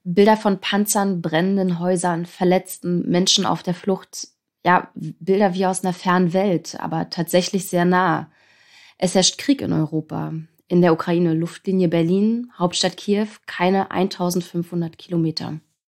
Bilder von Panzern, brennenden Häusern, verletzten Menschen auf der Flucht. Ja, Bilder wie aus einer fernen Welt, aber tatsächlich sehr nah. Es herrscht Krieg in Europa. In der Ukraine, Luftlinie Berlin, Hauptstadt Kiew, keine 1500 Kilometer.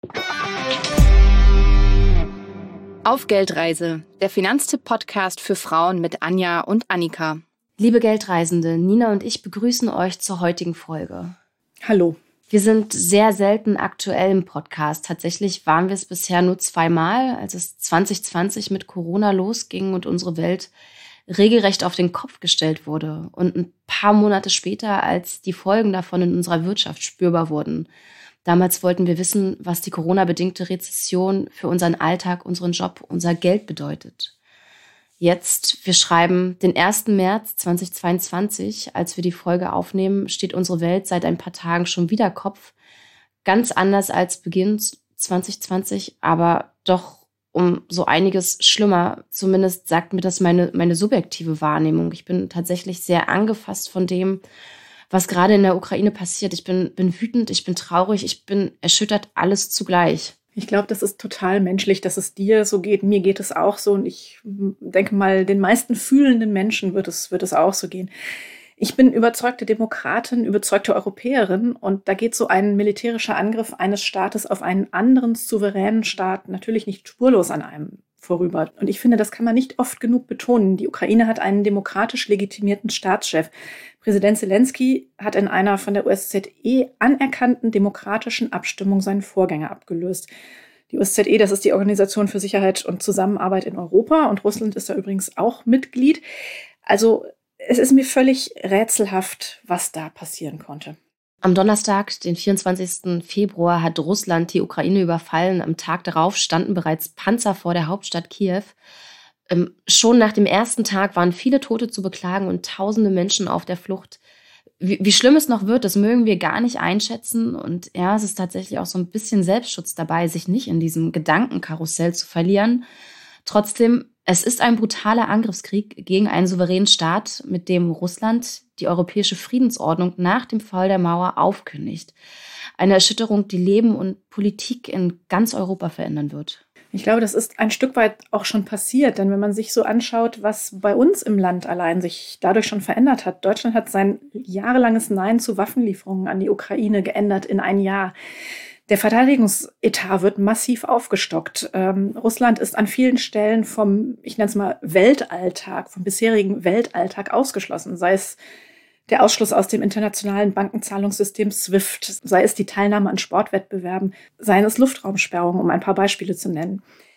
Auf Geldreise, der Finanztipp-Podcast für Frauen mit Anja und Annika. Liebe Geldreisende, Nina und ich begrüßen euch zur heutigen Folge. Hallo. Wir sind sehr selten aktuell im Podcast. Tatsächlich waren wir es bisher nur 2-mal, als es 2020 mit Corona losging und unsere Welt regelrecht auf den Kopf gestellt wurde. Und ein paar Monate später, als die Folgen davon in unserer Wirtschaft spürbar wurden. Damals wollten wir wissen, was die Corona-bedingte Rezession für unseren Alltag, unseren Job, unser Geld bedeutet. Jetzt, wir schreiben den 1. März 2022, als wir die Folge aufnehmen, steht unsere Welt seit ein paar Tagen schon wieder Kopf. Ganz anders als Beginn 2020, aber doch um so einiges schlimmer. Zumindest sagt mir das meine subjektive Wahrnehmung. Ich bin tatsächlich sehr angefasst von dem, was gerade in der Ukraine passiert. Ich bin wütend, ich bin traurig, ich bin erschüttert, alles zugleich. Ich glaube, das ist total menschlich, dass es dir so geht. Mir geht es auch so und ich denke mal, den meisten fühlenden Menschen wird es auch so gehen. Ich bin überzeugte Demokratin, überzeugte Europäerin und da geht so ein militärischer Angriff eines Staates auf einen anderen souveränen Staat natürlich nicht spurlos an einem vorüber. Und ich finde, das kann man nicht oft genug betonen. Die Ukraine hat einen demokratisch legitimierten Staatschef. Präsident Zelensky hat in einer von der OSZE anerkannten demokratischen Abstimmung seinen Vorgänger abgelöst. Die OSZE, das ist die Organisation für Sicherheit und Zusammenarbeit in Europa und Russland ist da übrigens auch Mitglied. Also es ist mir völlig rätselhaft, was da passieren konnte. Am Donnerstag, den 24. Februar, hat Russland die Ukraine überfallen. Am Tag darauf standen bereits Panzer vor der Hauptstadt Kiew. Schon nach dem ersten Tag waren viele Tote zu beklagen und tausende Menschen auf der Flucht. Wie schlimm es noch wird, das mögen wir gar nicht einschätzen. Und ja, es ist tatsächlich auch so ein bisschen Selbstschutz dabei, sich nicht in diesem Gedankenkarussell zu verlieren. Trotzdem, es ist ein brutaler Angriffskrieg gegen einen souveränen Staat, mit dem Russland die europäische Friedensordnung nach dem Fall der Mauer aufkündigt. Eine Erschütterung, die Leben und Politik in ganz Europa verändern wird. Ich glaube, das ist ein Stück weit auch schon passiert, denn wenn man sich so anschaut, was bei uns im Land allein sich dadurch schon verändert hat. Deutschland hat sein jahrelanges Nein zu Waffenlieferungen an die Ukraine geändert in ein Jahr. Der Verteidigungsetat wird massiv aufgestockt. Russland ist an vielen Stellen vom, ich nenne es mal, Weltalltag, vom bisherigen Weltalltag ausgeschlossen. Sei es der Ausschluss aus dem internationalen Bankenzahlungssystem SWIFT, sei es die Teilnahme an Sportwettbewerben, seien es Luftraumsperrungen, um ein paar Beispiele zu nennen.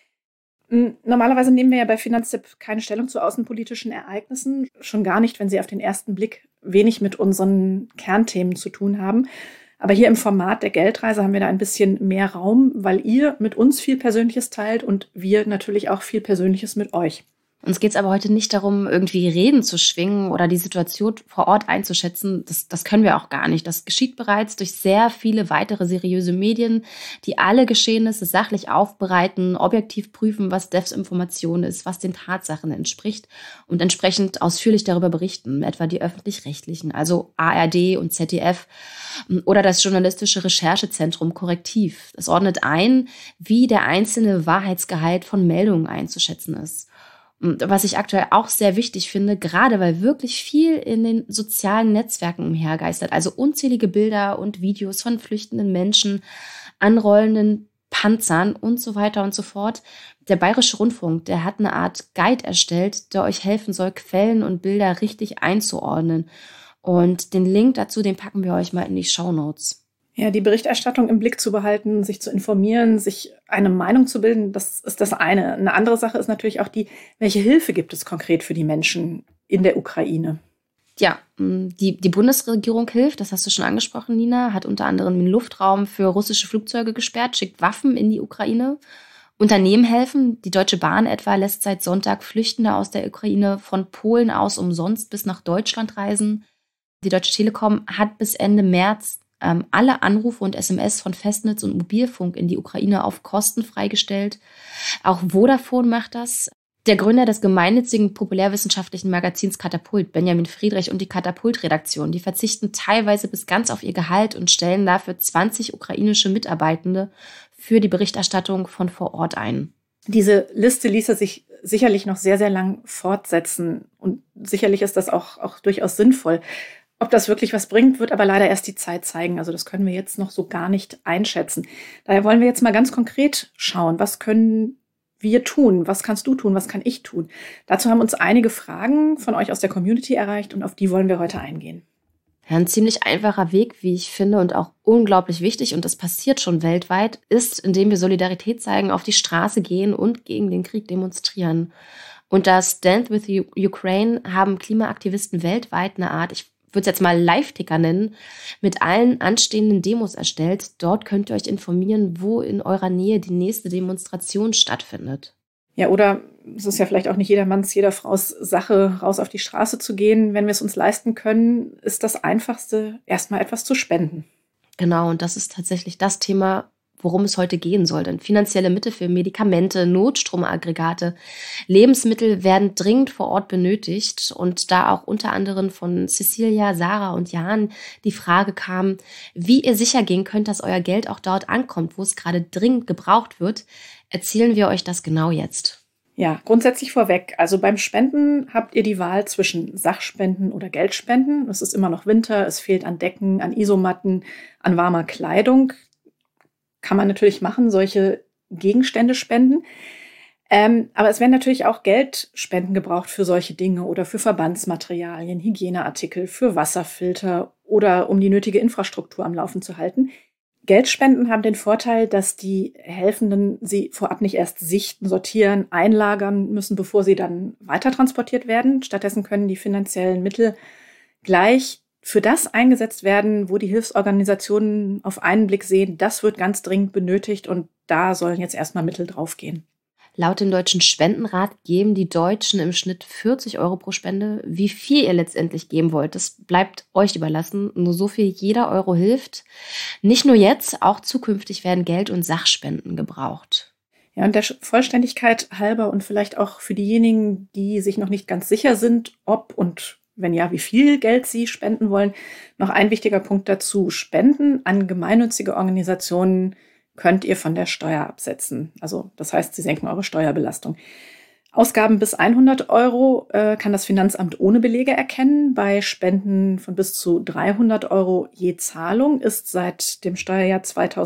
Normalerweise nehmen wir ja bei Finanztipp keine Stellung zu außenpolitischen Ereignissen, schon gar nicht, wenn sie auf den ersten Blick wenig mit unseren Kernthemen zu tun haben. Aber hier im Format der Geldreise haben wir da ein bisschen mehr Raum, weil ihr mit uns viel Persönliches teilt und wir natürlich auch viel Persönliches mit euch. Uns geht es aber heute nicht darum, irgendwie Reden zu schwingen oder die Situation vor Ort einzuschätzen. Das können wir auch gar nicht. Das geschieht bereits durch sehr viele weitere seriöse Medien, die alle Geschehnisse sachlich aufbereiten, objektiv prüfen, was Desinformation ist, was den Tatsachen entspricht und entsprechend ausführlich darüber berichten, etwa die Öffentlich-Rechtlichen, also ARD und ZDF oder das journalistische Recherchezentrum Korrektiv. Das ordnet ein, wie der einzelne Wahrheitsgehalt von Meldungen einzuschätzen ist. Und was ich aktuell auch sehr wichtig finde, gerade weil wirklich viel in den sozialen Netzwerken umhergeistert, also unzählige Bilder und Videos von flüchtenden Menschen, anrollenden Panzern und so weiter und so fort. Der Bayerische Rundfunk, der hat eine Art Guide erstellt, der euch helfen soll, Quellen und Bilder richtig einzuordnen. Und den Link dazu, den packen wir euch mal in die Shownotes. Ja, die Berichterstattung im Blick zu behalten, sich zu informieren, sich eine Meinung zu bilden, das ist das eine. Eine andere Sache ist natürlich auch welche Hilfe gibt es konkret für die Menschen in der Ukraine? Ja, die Bundesregierung hilft, das hast du schon angesprochen, Nina, hat unter anderem den Luftraum für russische Flugzeuge gesperrt, schickt Waffen in die Ukraine. Unternehmen helfen, die Deutsche Bahn etwa lässt seit Sonntag Flüchtende aus der Ukraine von Polen aus umsonst bis nach Deutschland reisen. Die Deutsche Telekom hat bis Ende März alle Anrufe und SMS von Festnetz und Mobilfunk in die Ukraine auf Kosten freigestellt. Auch Vodafone macht das. Der Gründer des gemeinnützigen populärwissenschaftlichen Magazins Katapult, Benjamin Friedrich, und die Katapult-Redaktion, die verzichten teilweise bis ganz auf ihr Gehalt und stellen dafür 20 ukrainische Mitarbeitende für die Berichterstattung von vor Ort ein. Diese Liste ließe sich sicherlich noch sehr, sehr lang fortsetzen. Und sicherlich ist das auch durchaus sinnvoll. Ob das wirklich was bringt, wird aber leider erst die Zeit zeigen. Also das können wir jetzt noch so gar nicht einschätzen. Daher wollen wir jetzt mal ganz konkret schauen, was können wir tun? Was kannst du tun? Was kann ich tun? Dazu haben uns einige Fragen von euch aus der Community erreicht und auf die wollen wir heute eingehen. Ja, ein ziemlich einfacher Weg, wie ich finde, und auch unglaublich wichtig, und das passiert schon weltweit, ist, indem wir Solidarität zeigen, auf die Straße gehen und gegen den Krieg demonstrieren. Unter Stand with Ukraine haben Klimaaktivisten weltweit eine Art, ich würde es jetzt mal Live-Ticker nennen, mit allen anstehenden Demos erstellt. Dort könnt ihr euch informieren, wo in eurer Nähe die nächste Demonstration stattfindet. Ja, oder es ist ja vielleicht auch nicht jedermanns, jeder Fraus Sache, raus auf die Straße zu gehen. Wenn wir es uns leisten können, ist das Einfachste, erstmal etwas zu spenden. Genau, und das ist tatsächlich das Thema, worum es heute gehen soll. Denn finanzielle Mittel für Medikamente, Notstromaggregate, Lebensmittel werden dringend vor Ort benötigt. Und da auch unter anderem von Cecilia, Sarah und Jan die Frage kam, wie ihr sicher gehen könnt, dass euer Geld auch dort ankommt, wo es gerade dringend gebraucht wird, erzählen wir euch das genau jetzt. Ja, grundsätzlich vorweg. Also beim Spenden habt ihr die Wahl zwischen Sachspenden oder Geldspenden. Es ist immer noch Winter, es fehlt an Decken, an Isomatten, an warmer Kleidung. Kann man natürlich machen, solche Gegenstände spenden. Aber es werden natürlich auch Geldspenden gebraucht für solche Dinge oder für Verbandsmaterialien, Hygieneartikel, für Wasserfilter oder um die nötige Infrastruktur am Laufen zu halten. Geldspenden haben den Vorteil, dass die Helfenden sie vorab nicht erst sichten, sortieren, einlagern müssen, bevor sie dann weitertransportiert werden. Stattdessen können die finanziellen Mittel gleich für das eingesetzt werden, wo die Hilfsorganisationen auf einen Blick sehen, das wird ganz dringend benötigt und da sollen jetzt erstmal Mittel draufgehen. Laut dem Deutschen Spendenrat geben die Deutschen im Schnitt 40 Euro pro Spende. Wie viel ihr letztendlich geben wollt, das bleibt euch überlassen. Nur so viel jeder Euro hilft. Nicht nur jetzt, auch zukünftig werden Geld- und Sachspenden gebraucht. Ja, und der Vollständigkeit halber und vielleicht auch für diejenigen, die sich noch nicht ganz sicher sind, ob und wenn ja, wie viel Geld sie spenden wollen, noch ein wichtiger Punkt dazu. Spenden an gemeinnützige Organisationen könnt ihr von der Steuer absetzen. Also das heißt, sie senken eure Steuerbelastung. Ausgaben bis 100 Euro kann das Finanzamt ohne Belege erkennen. Bei Spenden von bis zu 300 Euro je Zahlung ist seit dem Steuerjahr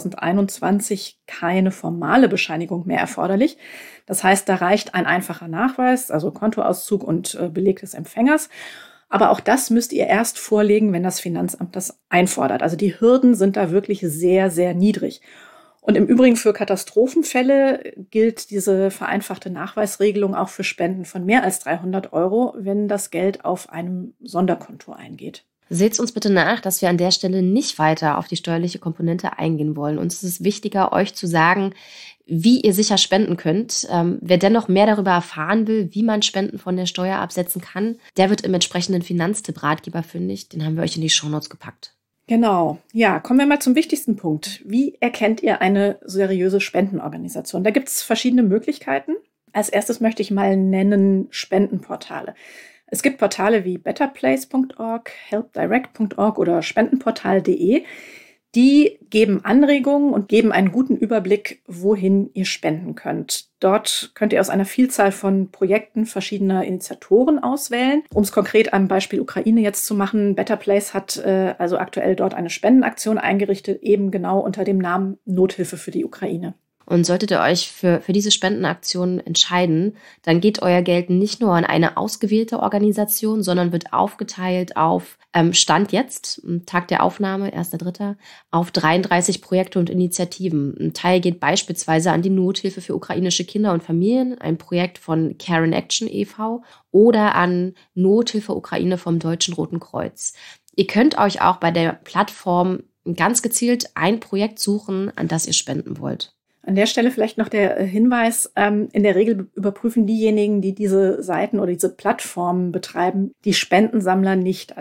2021 keine formale Bescheinigung mehr erforderlich. Das heißt, da reicht ein einfacher Nachweis, also Kontoauszug und Beleg des Empfängers. Aber auch das müsst ihr erst vorlegen, wenn das Finanzamt das einfordert. Also die Hürden sind da wirklich sehr, sehr niedrig. Und im Übrigen für Katastrophenfälle gilt diese vereinfachte Nachweisregelung auch für Spenden von mehr als 300 Euro, wenn das Geld auf einem Sonderkonto eingeht. Seht uns bitte nach, dass wir an der Stelle nicht weiter auf die steuerliche Komponente eingehen wollen. Uns ist es wichtiger, euch zu sagen, wie ihr sicher spenden könnt. Wer dennoch mehr darüber erfahren will, wie man Spenden von der Steuer absetzen kann, der wird im entsprechenden Finanztipp-Ratgeber fündig. Den haben wir euch in die Shownotes gepackt. Genau. Ja, kommen wir mal zum wichtigsten Punkt. Wie erkennt ihr eine seriöse Spendenorganisation? Da gibt es verschiedene Möglichkeiten. Als erstes möchte ich mal nennen Spendenportale. Es gibt Portale wie betterplace.org, helpdirect.org oder spendenportal.de. Die geben Anregungen und geben einen guten Überblick, wohin ihr spenden könnt. Dort könnt ihr aus einer Vielzahl von Projekten verschiedener Initiatoren auswählen. Um es konkret am Beispiel Ukraine jetzt zu machen, Better Place hat also aktuell dort eine Spendenaktion eingerichtet, eben genau unter dem Namen Nothilfe für die Ukraine. Und solltet ihr euch für diese Spendenaktion entscheiden, dann geht euer Geld nicht nur an eine ausgewählte Organisation, sondern wird aufgeteilt auf Stand jetzt, Tag der Aufnahme, 1.3., auf 33 Projekte und Initiativen. Ein Teil geht beispielsweise an die Nothilfe für ukrainische Kinder und Familien, ein Projekt von Care in Action e.V. oder an Nothilfe Ukraine vom Deutschen Roten Kreuz. Ihr könnt euch auch bei der Plattform ganz gezielt ein Projekt suchen, an das ihr spenden wollt. An der Stelle vielleicht noch der Hinweis, in der Regel überprüfen diejenigen, die diese Seiten oder diese Plattformen betreiben, die Spendensammler nicht. Also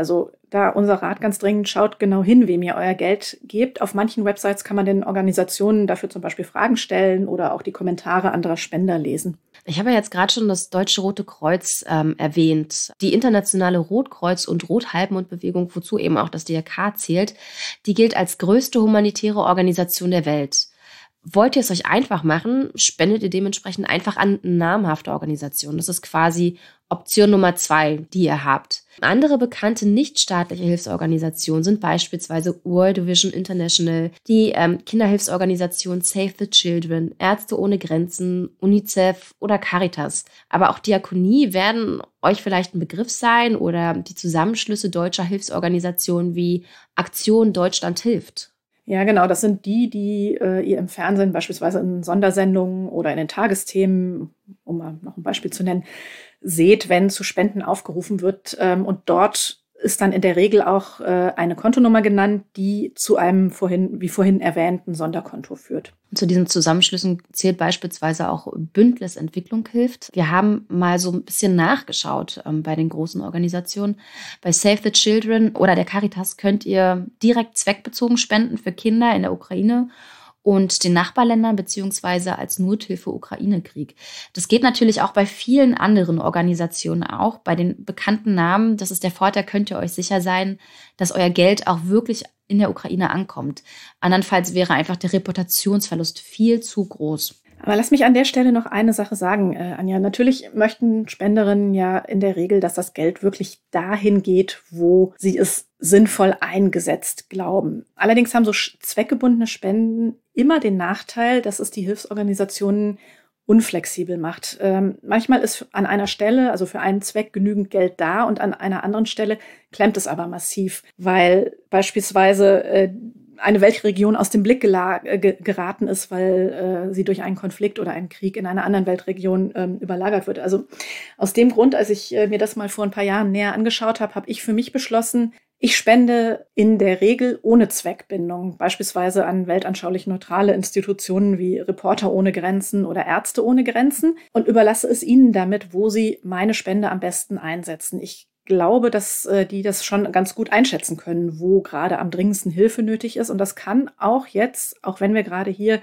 da unser Rat ganz dringend, schaut genau hin, wem ihr euer Geld gebt. Auf manchen Websites kann man den Organisationen dafür zum Beispiel Fragen stellen oder auch die Kommentare anderer Spender lesen. Ich habe ja jetzt gerade schon das Deutsche Rote Kreuz erwähnt. Die internationale Rotkreuz- und Rothalbmondbewegung, wozu eben auch das DRK zählt, die gilt als größte humanitäre Organisation der Welt. Wollt ihr es euch einfach machen, spendet ihr dementsprechend einfach an namhafte Organisationen. Das ist quasi Option Nummer 2, die ihr habt. Andere bekannte nichtstaatliche Hilfsorganisationen sind beispielsweise World Vision International, die Kinderhilfsorganisation Save the Children, Ärzte ohne Grenzen, UNICEF oder Caritas. Aber auch Diakonie werden euch vielleicht ein Begriff sein oder die Zusammenschlüsse deutscher Hilfsorganisationen wie Aktion Deutschland hilft. Ja, genau. Das sind die ihr im Fernsehen beispielsweise in Sondersendungen oder in den Tagesthemen, um mal noch ein Beispiel zu nennen, seht, wenn zu Spenden aufgerufen wird. Und dort ist dann in der Regel auch eine Kontonummer genannt, die zu einem wie vorhin erwähnten Sonderkonto führt. Zu diesen Zusammenschlüssen zählt beispielsweise auch Bündnis Entwicklung hilft. Wir haben mal so ein bisschen nachgeschaut bei den großen Organisationen. Bei Save the Children oder der Caritas könnt ihr direkt zweckbezogen spenden für Kinder in der Ukraine und den Nachbarländern beziehungsweise als Nothilfe Ukraine-Krieg. Das geht natürlich auch bei vielen anderen Organisationen auch. Bei den bekannten Namen, das ist der Vorteil, könnt ihr euch sicher sein, dass euer Geld auch wirklich in der Ukraine ankommt. Andernfalls wäre einfach der Reputationsverlust viel zu groß. Aber lass mich an der Stelle noch eine Sache sagen, Anja. Natürlich möchten Spenderinnen ja in der Regel, dass das Geld wirklich dahin geht, wo sie es sinnvoll eingesetzt glauben. Allerdings haben so zweckgebundene Spenden immer den Nachteil, dass es die Hilfsorganisationen unflexibel macht. Manchmal ist an einer Stelle, also für einen Zweck, genügend Geld da und an einer anderen Stelle klemmt es aber massiv, weil beispielsweise eine Weltregion aus dem Blick geraten ist, weil sie durch einen Konflikt oder einen Krieg in einer anderen Weltregion überlagert wird. Also aus dem Grund, als ich mir das mal vor ein paar Jahren näher angeschaut habe, habe ich für mich beschlossen, ich spende in der Regel ohne Zweckbindung, beispielsweise an weltanschaulich neutrale Institutionen wie Reporter ohne Grenzen oder Ärzte ohne Grenzen und überlasse es ihnen damit, wo sie meine Spende am besten einsetzen. Ich glaube, dass die das schon ganz gut einschätzen können, wo gerade am dringendsten Hilfe nötig ist. Und das kann auch jetzt, auch wenn wir gerade hier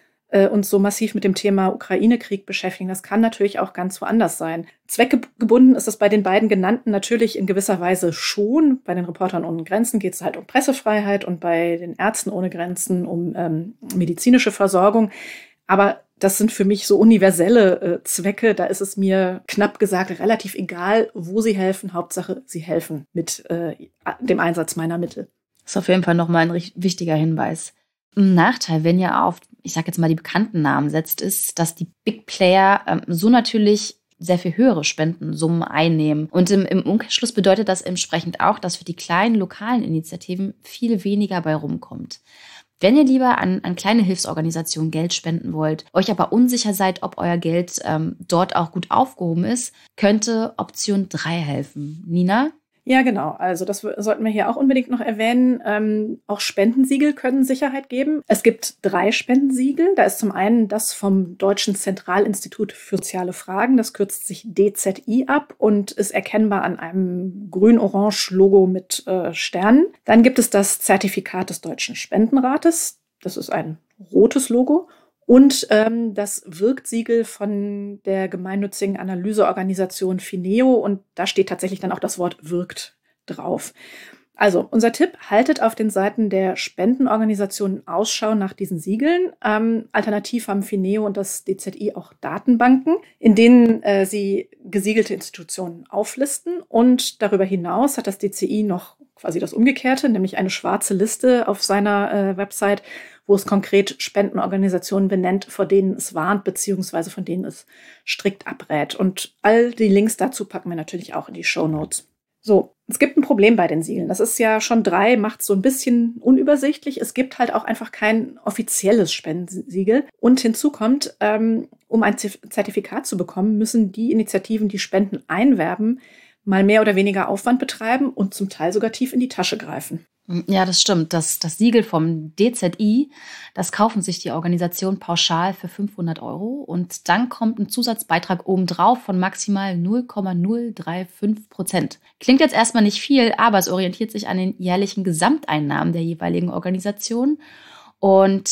uns so massiv mit dem Thema Ukraine-Krieg beschäftigen, das kann natürlich auch ganz woanders sein. Zweckgebunden ist das bei den beiden genannten natürlich in gewisser Weise schon. Bei den Reportern ohne Grenzen geht es halt um Pressefreiheit und bei den Ärzten ohne Grenzen um medizinische Versorgung. Aber das sind für mich so universelle Zwecke. Da ist es mir knapp gesagt relativ egal, wo sie helfen. Hauptsache, sie helfen mit dem Einsatz meiner Mittel. Das ist auf jeden Fall nochmal ein wichtiger Hinweis. Ein Nachteil, wenn ihr auf, ich sage jetzt mal, die bekannten Namen setzt, ist, dass die Big Player so natürlich sehr viel höhere Spendensummen einnehmen. Und im Umkehrschluss bedeutet das entsprechend auch, dass für die kleinen lokalen Initiativen viel weniger bei rumkommt. Wenn ihr lieber an kleine Hilfsorganisationen Geld spenden wollt, euch aber unsicher seid, ob euer Geld dort auch gut aufgehoben ist, könnte Option 3 helfen. Nina? Ja, genau. Also das sollten wir hier auch unbedingt noch erwähnen. Auch Spendensiegel können Sicherheit geben. Es gibt 3 Spendensiegel. Da ist zum einen das vom Deutschen Zentralinstitut für soziale Fragen. Das kürzt sich DZI ab und ist erkennbar an einem grün-orange-Logo mit Sternen. Dann gibt es das Zertifikat des Deutschen Spendenrates. Das ist ein rotes Logo. Und das Wirkt-Siegel von der gemeinnützigen Analyseorganisation Fineo. Und da steht tatsächlich dann auch das Wort wirkt drauf. Also unser Tipp, haltet auf den Seiten der Spendenorganisationen Ausschau nach diesen Siegeln. Alternativ haben Fineo und das DZI auch Datenbanken, in denen sie gesiegelte Institutionen auflisten. Und darüber hinaus hat das DZI noch quasi das Umgekehrte, nämlich eine schwarze Liste auf seiner Website, wo es konkret Spendenorganisationen benennt, vor denen es warnt, beziehungsweise von denen es strikt abrät. Und all die Links dazu packen wir natürlich auch in die Shownotes. So, es gibt ein Problem bei den Siegeln. Das ist ja schon 3, macht es so ein bisschen unübersichtlich. Es gibt halt auch einfach kein offizielles Spendensiegel. Und hinzu kommt, um ein Zertifikat zu bekommen, müssen die Initiativen, die Spenden einwerben, mal mehr oder weniger Aufwand betreiben und zum Teil sogar tief in die Tasche greifen. Ja, das stimmt. Das Siegel vom DZI, das kaufen sich die Organisationen pauschal für 500 € und dann kommt ein Zusatzbeitrag obendrauf von maximal 0,035%. Klingt jetzt erstmal nicht viel, aber es orientiert sich an den jährlichen Gesamteinnahmen der jeweiligen Organisation. Und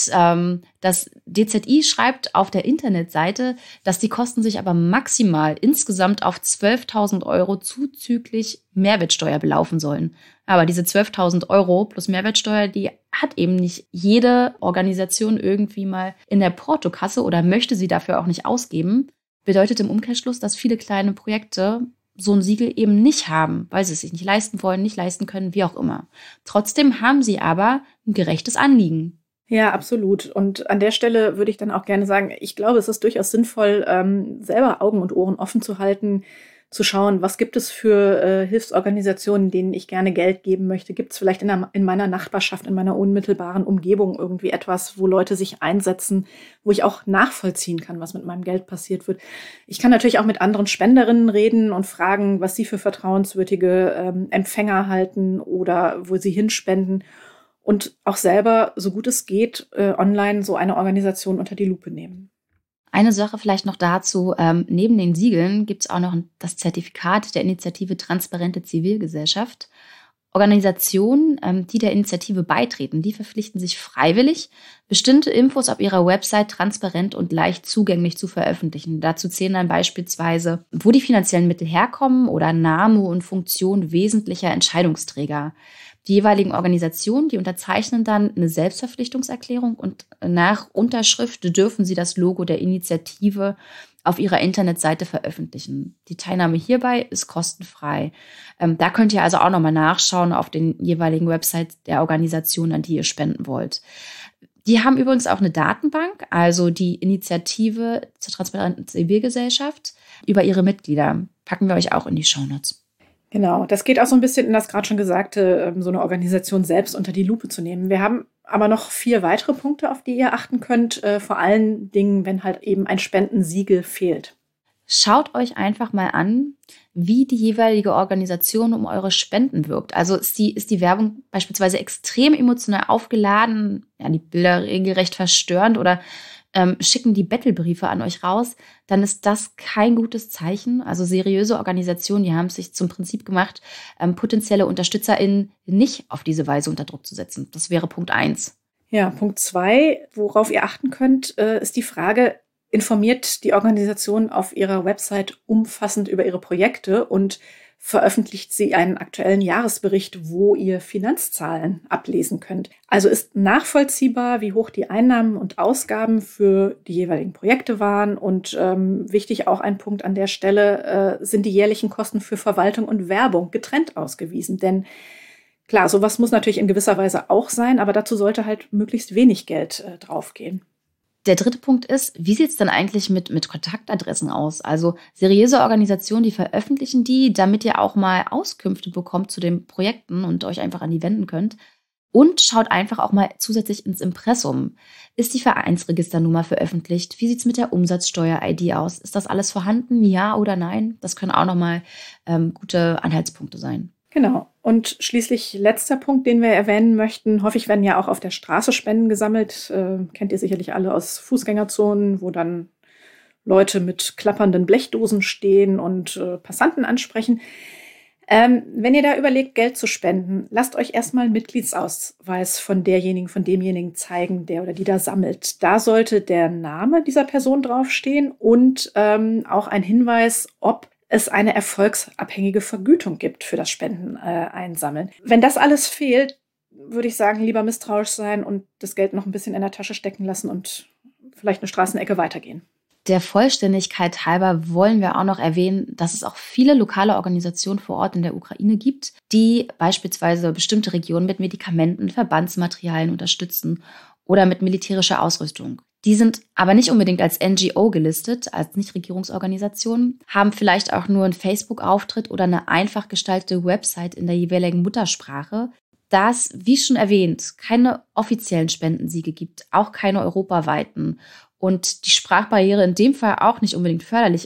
das DZI schreibt auf der Internetseite, dass die Kosten sich aber maximal insgesamt auf 12.000 € zuzüglich Mehrwertsteuer belaufen sollen. Aber diese 12.000 € plus Mehrwertsteuer, die hat eben nicht jede Organisation irgendwie mal in der Portokasse oder möchte sie dafür auch nicht ausgeben. Bedeutet im Umkehrschluss, dass viele kleine Projekte so ein Siegel eben nicht haben, weil sie es sich nicht leisten wollen, nicht leisten können, wie auch immer. Trotzdem haben sie aber ein gerechtes Anliegen. Ja, absolut. Und an der Stelle würde ich dann auch gerne sagen, ich glaube, es ist durchaus sinnvoll, selber Augen und Ohren offen zu halten, zu schauen, was gibt es für Hilfsorganisationen, denen ich gerne Geld geben möchte. Gibt es vielleicht in meiner Nachbarschaft, in meiner unmittelbaren Umgebung irgendwie etwas, wo Leute sich einsetzen, wo ich auch nachvollziehen kann, was mit meinem Geld passiert wird. Ich kann natürlich auch mit anderen Spenderinnen reden und fragen, was sie für vertrauenswürdige Empfänger halten oder wo sie hinspenden. Und auch selber, so gut es geht, online so eine Organisation unter die Lupe nehmen. Eine Sache vielleicht noch dazu, neben den Siegeln gibt es auch noch das Zertifikat der Initiative Transparente Zivilgesellschaft. Organisationen, die der Initiative beitreten, die verpflichten sich freiwillig, bestimmte Infos auf ihrer Website transparent und leicht zugänglich zu veröffentlichen. Dazu zählen dann beispielsweise, wo die finanziellen Mittel herkommen oder Name und Funktion wesentlicher Entscheidungsträger. Die jeweiligen Organisationen, die unterzeichnen dann eine Selbstverpflichtungserklärung und nach Unterschrift dürfen sie das Logo der Initiative auf ihrer Internetseite veröffentlichen. Die Teilnahme hierbei ist kostenfrei. Da könnt ihr also auch nochmal nachschauen auf den jeweiligen Websites der Organisation, an die ihr spenden wollt. Die haben übrigens auch eine Datenbank, also die Initiative zur transparenten Zivilgesellschaft, über ihre Mitglieder. Packen wir euch auch in die Shownotes. Genau, das geht auch so ein bisschen in das gerade schon Gesagte, so eine Organisation selbst unter die Lupe zu nehmen. Wir haben aber noch 4 weitere Punkte, auf die ihr achten könnt, vor allen Dingen, wenn halt eben ein Spendensiegel fehlt. Schaut euch einfach mal an, wie die jeweilige Organisation um eure Spenden wirkt. Also ist die Werbung beispielsweise extrem emotional aufgeladen, ja, die Bilder regelrecht verstörend oder schicken die Bettelbriefe an euch raus, dann ist das kein gutes Zeichen. Also seriöse Organisationen, die haben es sich zum Prinzip gemacht, potenzielle UnterstützerInnen nicht auf diese Weise unter Druck zu setzen. Das wäre Punkt 1. Ja, Punkt 2, worauf ihr achten könnt, ist die Frage, informiert die Organisation auf ihrer Website umfassend über ihre Projekte und veröffentlicht sie einen aktuellen Jahresbericht, wo ihr Finanzzahlen ablesen könnt. Also ist nachvollziehbar, wie hoch die Einnahmen und Ausgaben für die jeweiligen Projekte waren. Und wichtig auch ein Punkt an der Stelle, sind die jährlichen Kosten für Verwaltung und Werbung getrennt ausgewiesen. Denn klar, sowas muss natürlich in gewisser Weise auch sein, aber dazu sollte halt möglichst wenig Geld draufgehen. Der 3. Punkt ist, wie sieht es denn eigentlich mit Kontaktadressen aus? Also seriöse Organisationen, die veröffentlichen die, damit ihr auch mal Auskünfte bekommt zu den Projekten und euch einfach an die wenden könnt. Und schaut einfach auch mal zusätzlich ins Impressum. Ist die Vereinsregisternummer veröffentlicht? Wie sieht es mit der Umsatzsteuer-ID aus? Ist das alles vorhanden? Ja oder nein? Das können auch nochmal gute Anhaltspunkte sein. Genau. Und schließlich letzter Punkt, den wir erwähnen möchten. Häufig werden ja auch auf der Straße Spenden gesammelt. Kennt ihr sicherlich alle aus Fußgängerzonen, wo dann Leute mit klappernden Blechdosen stehen und Passanten ansprechen. Wenn ihr da überlegt, Geld zu spenden, lasst euch erstmal einen Mitgliedsausweis von demjenigen zeigen, der oder die da sammelt. Da sollte der Name dieser Person draufstehen und auch ein Hinweis, ob es eine erfolgsabhängige Vergütung gibt für das Spenden einsammeln. Wenn das alles fehlt, würde ich sagen, lieber misstrauisch sein und das Geld noch ein bisschen in der Tasche stecken lassen und vielleicht eine Straßenecke weitergehen. Der Vollständigkeit halber wollen wir auch noch erwähnen, dass es auch viele lokale Organisationen vor Ort in der Ukraine gibt, die beispielsweise bestimmte Regionen mit Medikamenten, Verbandsmaterialien unterstützen oder mit militärischer Ausrüstung. Die sind aber nicht unbedingt als NGO gelistet, als Nichtregierungsorganisation, haben vielleicht auch nur einen Facebook-Auftritt oder eine einfach gestaltete Website in der jeweiligen Muttersprache. Da es, wie schon erwähnt, keine offiziellen Spendensiegel gibt, auch keine europaweiten und die Sprachbarriere in dem Fall auch nicht unbedingt förderlich ist,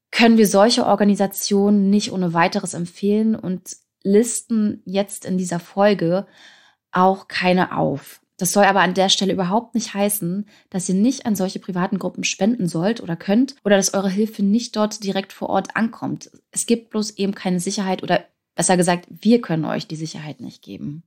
können wir solche Organisationen nicht ohne weiteres empfehlen und listen jetzt in dieser Folge auch keine auf. Das soll aber an der Stelle überhaupt nicht heißen, dass ihr nicht an solche privaten Gruppen spenden sollt oder könnt oder dass eure Hilfe nicht dort direkt vor Ort ankommt. Es gibt bloß eben keine Sicherheit oder besser gesagt, wir können euch die Sicherheit nicht geben.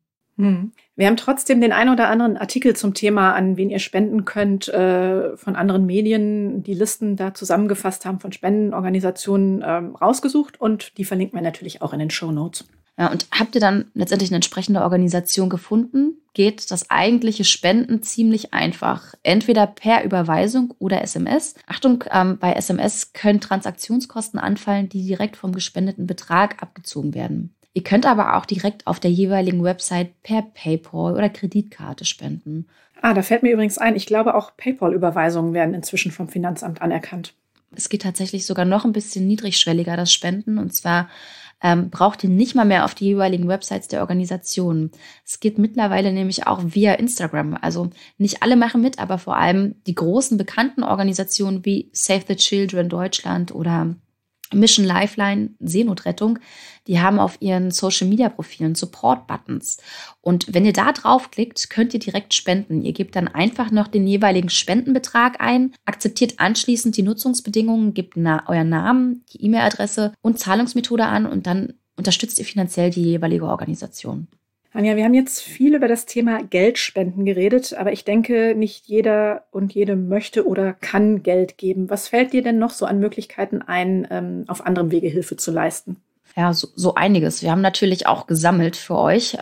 Wir haben trotzdem den einen oder anderen Artikel zum Thema, an wen ihr spenden könnt, von anderen Medien, die Listen da zusammengefasst haben von Spendenorganisationen rausgesucht und die verlinken wir natürlich auch in den Shownotes. Ja, und habt ihr dann letztendlich eine entsprechende Organisation gefunden, geht das eigentliche Spenden ziemlich einfach. Entweder per Überweisung oder SMS. Achtung, bei SMS können Transaktionskosten anfallen, die direkt vom gespendeten Betrag abgezogen werden. Ihr könnt aber auch direkt auf der jeweiligen Website per PayPal oder Kreditkarte spenden. Da fällt mir übrigens ein, ich glaube auch PayPal-Überweisungen werden inzwischen vom Finanzamt anerkannt. Es geht tatsächlich sogar noch ein bisschen niedrigschwelliger, das Spenden. Und zwar braucht ihr nicht mal mehr auf die jeweiligen Websites der Organisationen. Es geht mittlerweile nämlich auch via Instagram. Also nicht alle machen mit, aber vor allem die großen bekannten Organisationen wie Save the Children Deutschland oder Mission Lifeline, Seenotrettung, die haben auf ihren Social-Media-Profilen Support-Buttons. Und wenn ihr da draufklickt, könnt ihr direkt spenden. Ihr gebt dann einfach noch den jeweiligen Spendenbetrag ein, akzeptiert anschließend die Nutzungsbedingungen, gebt euren Namen, die E-Mail-Adresse und Zahlungsmethode an und dann unterstützt ihr finanziell die jeweilige Organisation. Anja, wir haben jetzt viel über das Thema Geldspenden geredet, aber ich denke, nicht jeder und jede möchte oder kann Geld geben. Was fällt dir denn noch so an Möglichkeiten ein, auf anderem Wege Hilfe zu leisten? Ja, so einiges. Wir haben natürlich auch gesammelt für euch,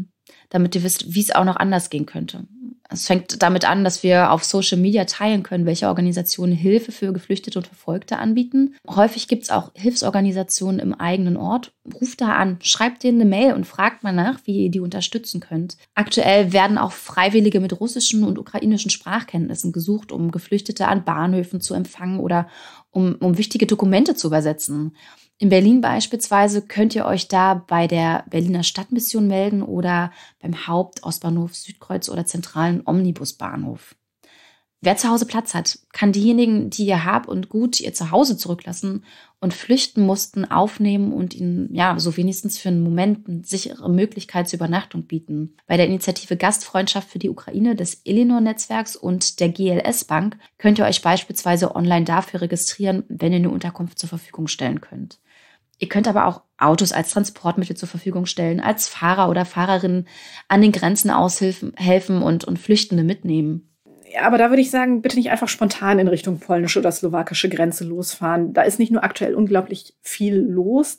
damit ihr wisst, wie es auch noch anders gehen könnte. Es fängt damit an, dass wir auf Social Media teilen können, welche Organisationen Hilfe für Geflüchtete und Verfolgte anbieten. Häufig gibt es auch Hilfsorganisationen im eigenen Ort. Ruft da an, schreibt denen eine Mail und fragt mal nach, wie ihr die unterstützen könnt. Aktuell werden auch Freiwillige mit russischen und ukrainischen Sprachkenntnissen gesucht, um Geflüchtete an Bahnhöfen zu empfangen oder um wichtige Dokumente zu übersetzen. In Berlin beispielsweise könnt ihr euch da bei der Berliner Stadtmission melden oder beim Hauptostbahnhof, Südkreuz oder zentralen Omnibusbahnhof. Wer zu Hause Platz hat, kann diejenigen, die ihr Hab und Gut ihr zu Hause zurücklassen und flüchten mussten, aufnehmen und ihnen so wenigstens für einen Moment eine sichere Möglichkeit zur Übernachtung bieten. Bei der Initiative Gastfreundschaft für die Ukraine des Elinor-Netzwerks und der GLS Bank könnt ihr euch beispielsweise online dafür registrieren, wenn ihr eine Unterkunft zur Verfügung stellen könnt. Ihr könnt aber auch Autos als Transportmittel zur Verfügung stellen, als Fahrer oder Fahrerin an den Grenzen helfen und Flüchtende mitnehmen. Ja, aber da würde ich sagen, bitte nicht einfach spontan in Richtung polnische oder slowakische Grenze losfahren. Da ist nicht nur aktuell unglaublich viel los.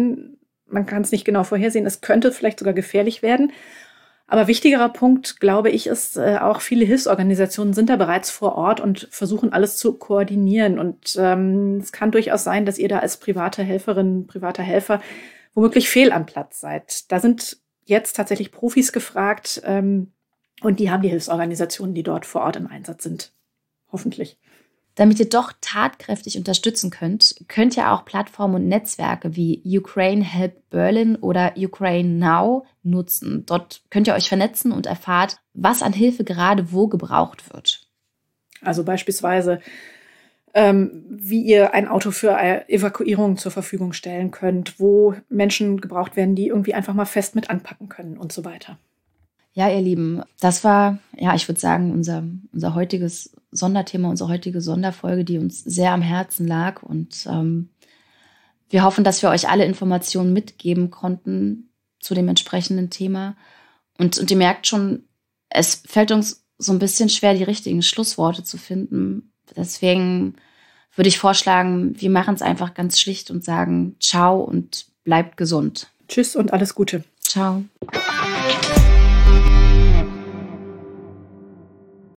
Man kann es nicht genau vorhersehen. Es könnte vielleicht sogar gefährlich werden. Aber wichtigerer Punkt, glaube ich, ist auch, viele Hilfsorganisationen sind da bereits vor Ort und versuchen alles zu koordinieren. Und es kann durchaus sein, dass ihr da als private Helferin, privater Helfer womöglich fehl am Platz seid. Da sind jetzt tatsächlich Profis gefragt, und die haben die Hilfsorganisationen, die dort vor Ort im Einsatz sind. Hoffentlich. Damit ihr doch tatkräftig unterstützen könnt, könnt ihr auch Plattformen und Netzwerke wie Ukraine Help Berlin oder Ukraine Now nutzen. Dort könnt ihr euch vernetzen und erfahrt, was an Hilfe gerade wo gebraucht wird. Also beispielsweise, wie ihr ein Auto für Evakuierung zur Verfügung stellen könnt, wo Menschen gebraucht werden, die irgendwie einfach mal fest mit anpacken können und so weiter. Ja, ihr Lieben, das war, ich würde sagen, unser heutiges Sonderthema, unsere heutige Sonderfolge, die uns sehr am Herzen lag. Und wir hoffen, dass wir euch alle Informationen mitgeben konnten zu dem entsprechenden Thema. Und ihr merkt schon, es fällt uns so ein bisschen schwer, die richtigen Schlussworte zu finden. Deswegen würde ich vorschlagen, wir machen es einfach ganz schlicht und sagen Ciao und bleibt gesund. Tschüss und alles Gute. Ciao.